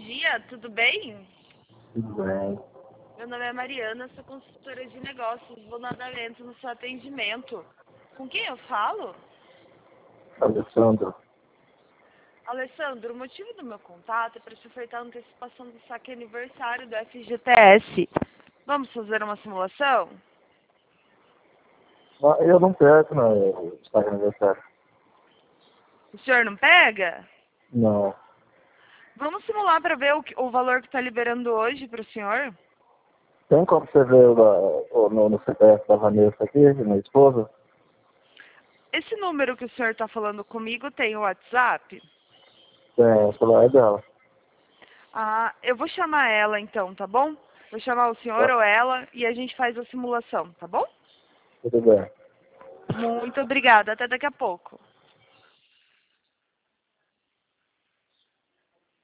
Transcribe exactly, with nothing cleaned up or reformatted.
dia, tudo bem? Tudo bem. Meu nome é Mariana, sou consultora de negócios, vou dar andamento no seu atendimento. Com quem eu falo? Alessandro. Alessandro, o motivo do meu contato é para te ofertar a antecipação do saque aniversário do F G T S. Vamos fazer uma simulação? Ah, Eu não perco, não. Está aniversário. O senhor não pega? Não. Vamos simular para ver o, que- o valor que está liberando hoje para o senhor? Tem como você ver lá, o- no, no C P F da Vanessa aqui, minha esposa? Esse número que o senhor está falando comigo tem o WhatsApp? Tem, o celular é dela. Ah, eu vou chamar ela então, tá bom? Vou chamar o senhor Tá, ou ela e a gente faz a simulação, tá bom? tudo bem. Muito obrigada, até daqui a pouco.